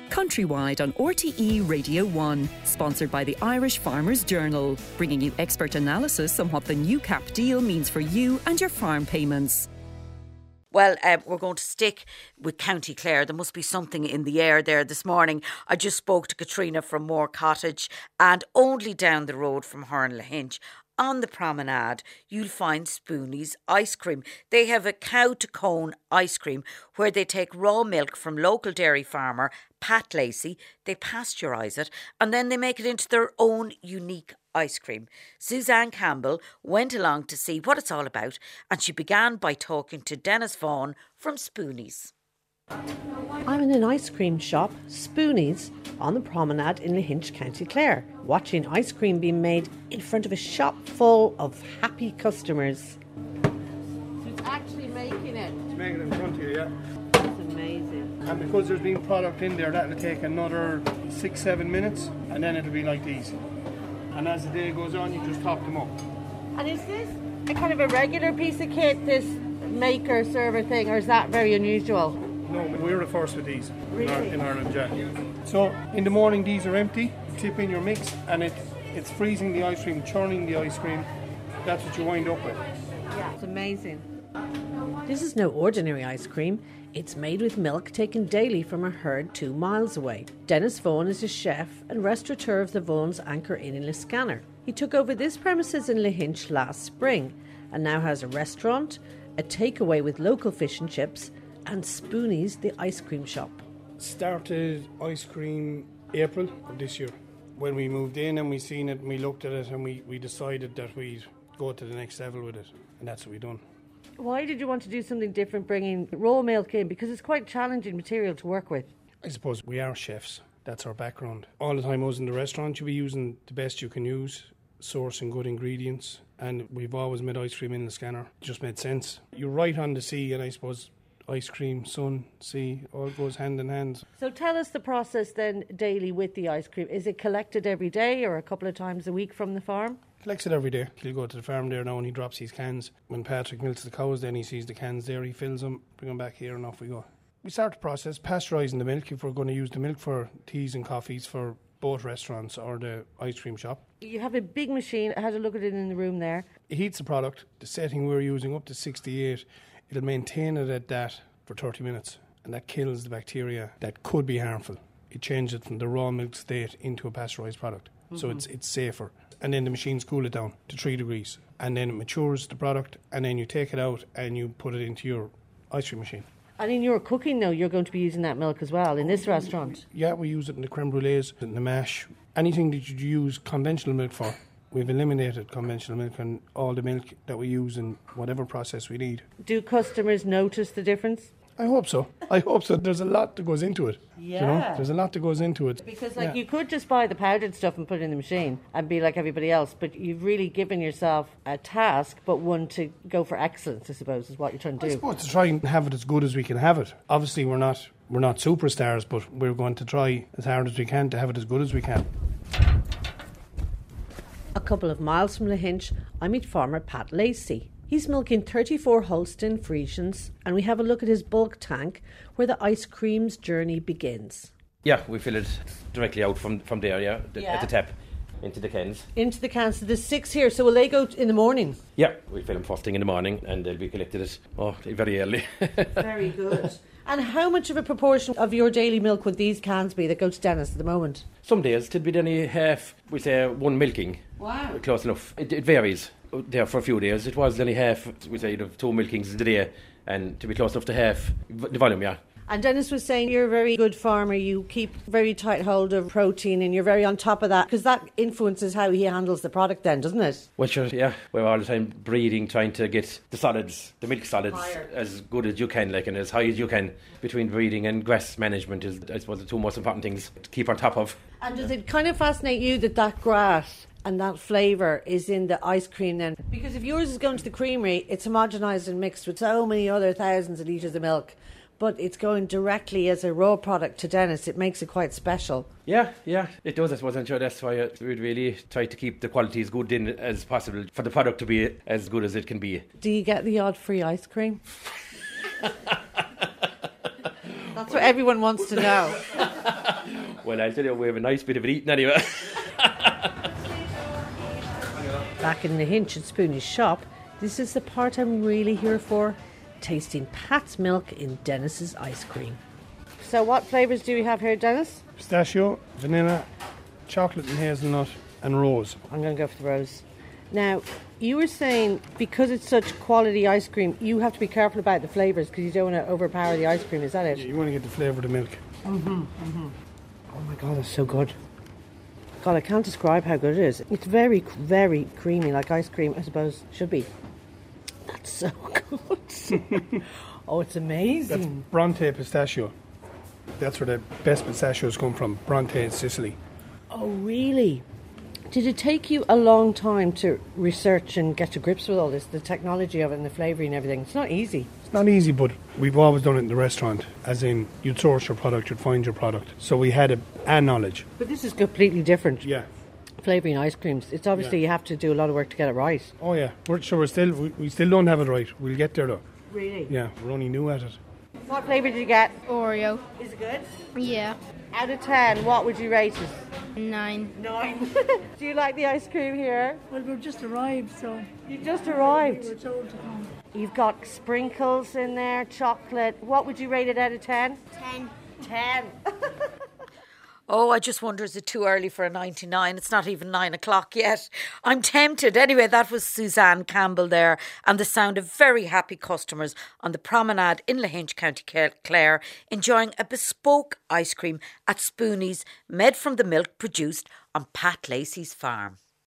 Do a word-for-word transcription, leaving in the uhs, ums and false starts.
Countrywide on R T E Radio one, sponsored by the Irish Farmers Journal, bringing you expert analysis on what the new C A P deal means for you and your farm payments. Well, uh, we're going to stick with County Clare. There must be something in the air there this morning. I just spoke to Katrina from Moore Cottage, and only down the road from Herne-le-Hinch, on the promenade, you'll find Spoonie's Ice Cream. They have a cow-to-cone ice cream where they take raw milk from local dairy farmer Pat Lacey, they pasteurise it, and then they make it into their own unique ice cream. Suzanne Campbell went along to see what it's all about, and she began by talking to Dennis Vaughan from Spoonie's. I'm in an ice cream shop, Spoonie's, on the promenade in Lahinch, County Clare, watching ice cream being made in front of a shop full of happy customers. So it's actually making it? It's making it in front of you, yeah. That's amazing. And because there's been product in there, that'll take another six, seven minutes, and then it'll be like these. And as the day goes on, you just top them up. And is this a kind of a regular piece of kit, this maker server thing, or is that very unusual? No, we're the first with these really? in, our, in Ireland, yeah. So in the morning, these are empty. Tip in your mix, and it it's freezing the ice cream, churning the ice cream. That's what you wind up with. Yeah, it's amazing. This is no ordinary ice cream. It's made with milk taken daily from a herd two miles away. Dennis Vaughan is a chef and restaurateur of the Vaughan's Anchor Inn in Liscannor. He took over this premises in Lahinch last spring and now has a restaurant, a takeaway with local fish and chips, and Spoonie's, the ice cream shop. Started ice cream April of this year. When we moved in and we seen it and we looked at it and we, we decided that we'd go to the next level with it, and that's what we done. Why did you want to do something different, bringing raw milk in? Because it's quite challenging material to work with. I suppose we are chefs. That's our background. All the time I was in the restaurant, you'll be using the best you can use, sourcing good ingredients, and we've always made ice cream in the scanner. It just made sense. You're right on the sea, and I suppose ice cream, sun, sea, all goes hand in hand. So tell us the process then daily with the ice cream. Is it collected every day or a couple of times a week from the farm? Collects it every day. He'll go to the farm there now and he drops his cans. When Patrick milks the cows, then he sees the cans there, he fills them, bring them back here, and off we go. We start the process, pasteurising the milk if we're going to use the milk for teas and coffees for both restaurants or the ice cream shop. You have a big machine. I had a look at it in the room there. It heats the product. The setting we're using up to sixty-eight, it'll maintain it at that for thirty minutes, and that kills the bacteria that could be harmful. It changes it from the raw milk state into a pasteurised product, mm-hmm. so it's it's safer. And then the machines cool it down to three degrees, and then it matures the product, and then you take it out and you put it into your ice cream machine. And in your cooking now, you're going to be using that milk as well in this restaurant? Yeah, we use it in the creme brulees, in the mash, anything that you use conventional milk for. We've eliminated conventional milk and all the milk that we use in whatever process we need. Do customers notice the difference? I hope so. I hope so. There's a lot that goes into it. Yeah. You know? There's a lot that goes into it. Because like yeah. you could just buy the powdered stuff and put it in the machine and be like everybody else, but you've really given yourself a task, but one to go for excellence, I suppose, is what you're trying to I do. suppose to try and have it as good as we can have it. Obviously we're not we're not superstars, but we're going to try as hard as we can to have it as good as we can. A couple of miles from Lahinch, I meet farmer Pat Lacey. He's milking thirty-four Holstein Friesians, and we have a look at his bulk tank where the ice cream's journey begins. Yeah, we fill it directly out from, from there, yeah, the, yeah, at the tap, into the cans. Into the cans. So there's six here, so will they go in the morning? Yeah, we fill them first thing in the morning, and they'll be collected at, oh, very early. Very good. And how much of a proportion of your daily milk would these cans be that go to Dennis at the moment? Some days it'll be only half, we say one milking. Wow. Close enough. It, it varies. There for a few days it was only half, we say you'd have two milkings a day, and to be close enough to half the volume, yeah. And Dennis was saying you're a very good farmer, you keep very tight hold of protein and you're very on top of that, because that influences how he handles the product then, doesn't it? Well sure, yeah, we're all the time breeding, trying to get the solids, the milk solids, higher, as good as you can, like, and as high as you can. Between breeding and grass management is, I suppose, the two most important things to keep on top of. And does it kind of fascinate you that that grass and that flavour is in the ice cream then? Because if yours is going to the creamery, it's homogenised and mixed with so many other thousands of litres of milk, but it's going directly as a raw product to Dennis. It makes it quite special. Yeah, yeah, it does. I suppose, I'm sure that's why we really try to keep the quality as good in as possible for the product to be as good as it can be. Do you get the odd free ice cream? That's what everyone wants to know. Well, I'll tell you, we have a nice bit of it eating anyway. Back in the Hinch and Spoonie's shop, this is the part I'm really here for, tasting Pat's milk in Dennis's ice cream. So what flavours do we have here, Dennis? Pistachio, vanilla, chocolate and hazelnut, and rose. I'm going to go for the rose. Now, you were saying because it's such quality ice cream, you have to be careful about the flavours because you don't want to overpower the ice cream. Is that it? You want to get the flavour of the milk. Mm-hmm, mm-hmm. Oh my God, that's so good. God, I can't describe how good it is. It's very, very creamy, like ice cream, I suppose, should be. That's so good. Oh, it's amazing. That's Bronte pistachio. That's where the best pistachios come from, Bronte in Sicily. Oh, really? Did it take you a long time to research and get to grips with all this, the technology of it and the flavouring and everything? It's not easy. It's not easy, but we've always done it in the restaurant, as in you'd source your product, you'd find your product. So we had a, a knowledge. But this is completely different. Yeah. Flavouring ice creams, it's obviously Yeah. you have to do a lot of work to get it right. Oh yeah, we're, so we're still, we, we still don't have it right. We'll get there though. Really? Yeah, we're only new at it. What flavour did you get? Oreo. Is it good? Yeah. Out of ten, what would you rate it? Nine. Nine. Do you like the ice cream here? Well, we've just arrived, so You just we arrived. were told to come. You've got sprinkles in there, chocolate. What would you rate it out of ten? Ten. Ten. Oh, I just wonder, is it too early for a ninety-nine? It's not even nine o'clock yet. I'm tempted. Anyway, that was Suzanne Campbell there, and the sound of very happy customers on the promenade in Lahinch, County Clare, enjoying a bespoke ice cream at Spoonie's, made from the milk produced on Pat Lacey's farm.